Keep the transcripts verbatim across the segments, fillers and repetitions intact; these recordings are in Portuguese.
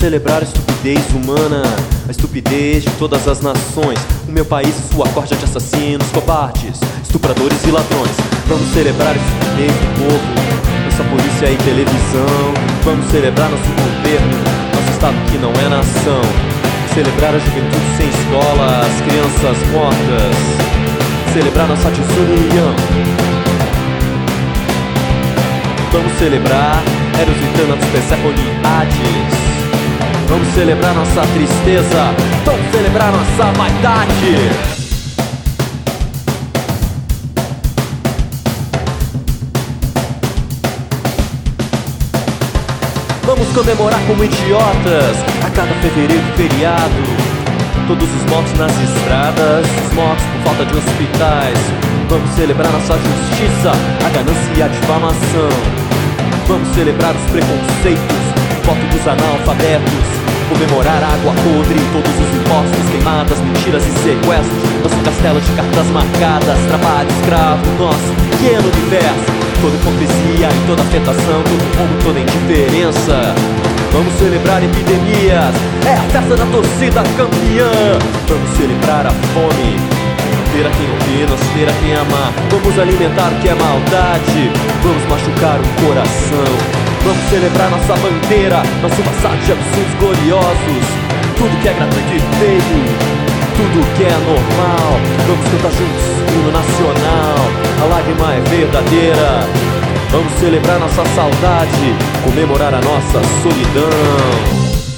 celebrar a estupidez humana, a estupidez de todas as nações. O meu país e sua corja de assassinos, cobardes, estupradores e ladrões. Vamos celebrar a estupidez do povo, nossa polícia e televisão. Vamos celebrar nosso governo, nosso estado que não é nação. Celebrar a juventude sem escola, as crianças mortas. Celebrar nossa desunião. Vamos celebrar Eros e Thanatos, Perséfone e Hades. Vamos celebrar nossa tristeza, vamos celebrar nossa vaidade. Vamos comemorar como idiotas a cada fevereiro feriado. Todos os mortos nas estradas, os mortos por falta de hospitais. Vamos celebrar nossa justiça, a ganância e a difamação. Vamos celebrar os preconceitos, voto dos analfabetos. Comemorar a água podre, todos os impostos, queimadas, mentiras e sequestros. Nosso castelo de cartas marcadas, trabalho escravo, nosso pequeno universo. Toda hipocrisia e toda afetação, todo roubo, toda indiferença. Vamos celebrar epidemias, é a festa da torcida campeã. Vamos celebrar a fome, ter a quem ouvir, nós ter a quem amar. Vamos alimentar o que é maldade, vamos machucar o coração. Vamos celebrar nossa bandeira, nosso passado de absurdos gloriosos. Tudo que é gratuito e feio, tudo que é normal. Vamos cantar juntos o hino nacional, a lágrima é verdadeira. Vamos celebrar nossa saudade, comemorar a nossa solidão.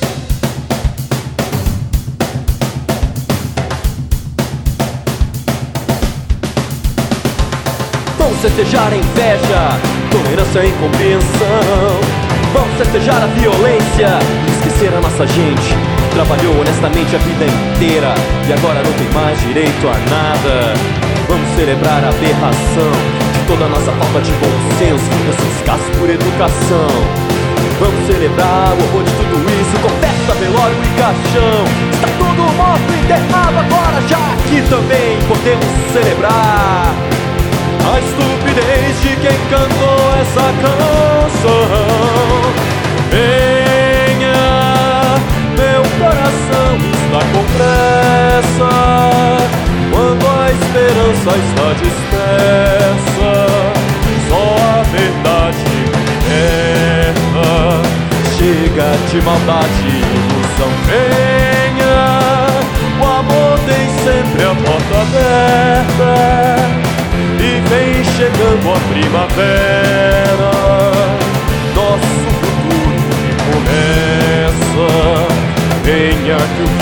Vamos festejar a inveja, tolerância e incompreensão. Vamos festejar a violência e esquecer a nossa gente. Trabalhou honestamente a vida inteira e agora não tem mais direito a nada. Vamos celebrar a aberração de toda a nossa falta de bom senso, nosso descaso por educação. Vamos celebrar o horror de tudo isso, com festa, velório e caixão. Está todo morto e enterrado agora, já aqui também podemos celebrar a estupidez de quem cantou essa canção. Venha, meu coração está com pressa, quando a esperança está dispersa, só a verdade liberta. Chega de maldade e ilusão, venha, o amor tem sempre a porta aberta. E vem chegando a primavera, nosso futuro começa. Venha que o